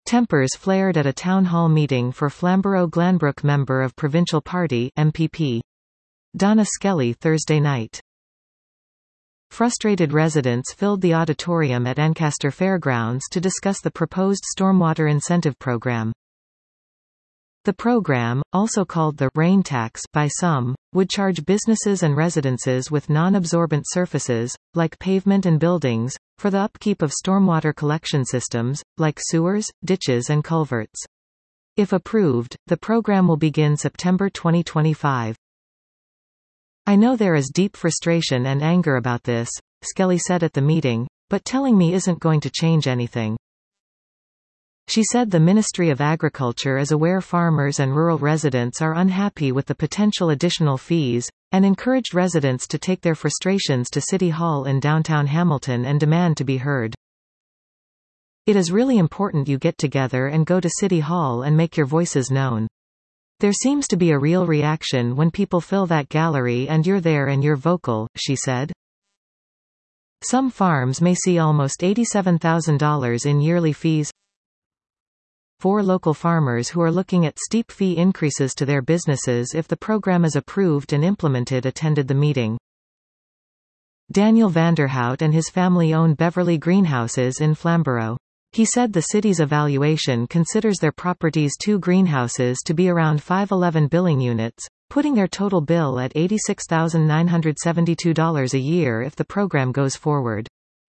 Tempers flared at a town hall meeting for Flamborough-Glanbrook member of Provincial Party (MPP) Donna Skelly Thursday night. Frustrated residents filled the auditorium at Ancaster Fairgrounds to discuss the proposed stormwater incentive program. The program, also called the rain tax by some, would charge businesses and residences with non-absorbent surfaces, like pavement and buildings, for the upkeep of stormwater collection systems, like sewers, ditches and culverts. If approved, the program will begin September 2025. I know there is deep frustration and anger about this, Skelly said at the meeting, but telling me isn't going to change anything. She said the Ministry of Agriculture is aware farmers and rural residents are unhappy with the potential additional fees, and encouraged residents to take their frustrations to City Hall in downtown Hamilton and demand to be heard. It is really important you get together and go to City Hall and make your voices known. There seems to be a real reaction when people fill that gallery and you're there and you're vocal, she said. Some farms may see almost $87,000 in yearly fees. 4 local farmers who are looking at steep fee increases to their businesses if the program is approved and implemented attended the meeting. Daniel Vanderhout and his family own Beverly Greenhouses in Flamborough. He said the city's evaluation considers their property's 2 greenhouses to be around 511 billing units, putting their total bill at $86,972 a year if the program goes forward.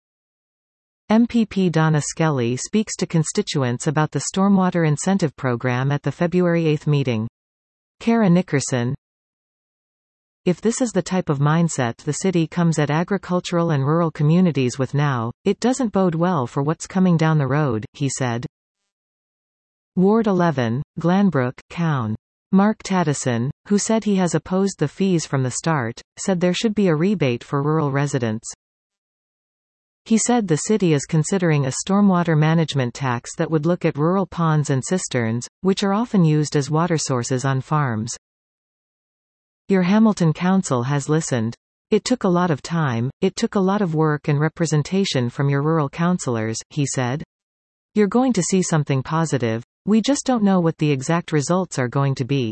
MPP Donna Skelly speaks to constituents about the Stormwater Incentive Program at the February 8 meeting. Kara Nickerson: If this is the type of mindset the city comes at agricultural and rural communities with now, it doesn't bode well for what's coming down the road, he said. Ward 11, Glanbrook, Cown. Mark Taddison, who said he has opposed the fees from the start, said there should be a rebate for rural residents. He said the city is considering a stormwater management tax that would look at rural ponds and cisterns, which are often used as water sources on farms. Your Hamilton Council has listened. It took a lot of time, it took a lot of work and representation from your rural councillors, he said. You're going to see something positive. We just don't know what the exact results are going to be.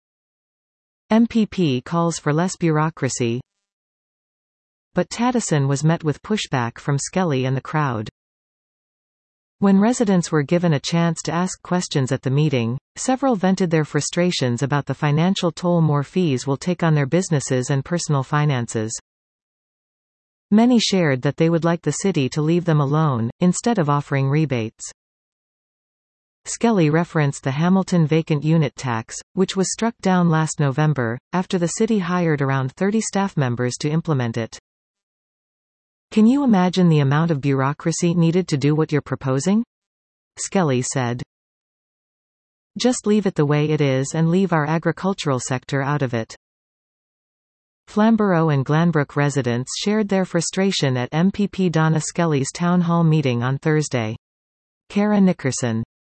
MPP calls for less bureaucracy. But Taddison was met with pushback from Skelly and the crowd. When residents were given a chance to ask questions at the meeting, several vented their frustrations about the financial toll more fees will take on their businesses and personal finances. Many shared that they would like the city to leave them alone, instead of offering rebates. Skelly referenced the Hamilton vacant unit tax, which was struck down last November, after the city hired around 30 staff members to implement it. Can you imagine the amount of bureaucracy needed to do what you're proposing? Skelly said. Just leave it the way it is and leave our agricultural sector out of it. Flamborough and Glanbrook residents shared their frustration at MPP Donna Skelly's town hall meeting on Thursday. Kara Nickerson.